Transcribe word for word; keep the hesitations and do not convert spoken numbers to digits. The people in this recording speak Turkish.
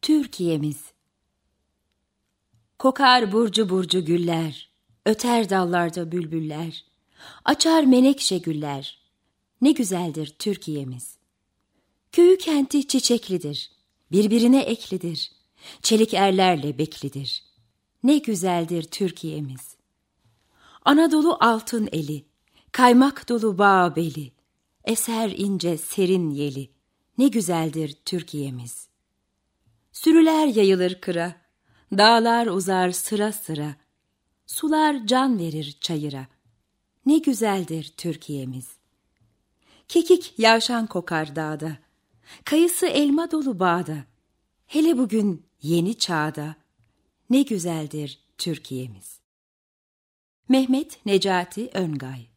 Türkiye'miz. Kokar burcu burcu güller, öter dallarda bülbüller, açar menekşe güller. Ne güzeldir Türkiye'miz. Köyü kenti çiçeklidir, birbirine eklidir, çelik erlerle beklidir. Ne güzeldir Türkiye'miz. Anadolu altın eli, kaymak dolu bağ beli, eser ince serin yeli. Ne güzeldir Türkiye'miz. Sürüler yayılır kıra, dağlar uzar sıra sıra, sular can verir çayıra. Ne güzeldir Türkiye'miz. Kekik yavşan kokar dağda, kayısı elma dolu bağda, hele bugün yeni çağda. Ne güzeldir Türkiye'miz. Mehmet Necati Öngay.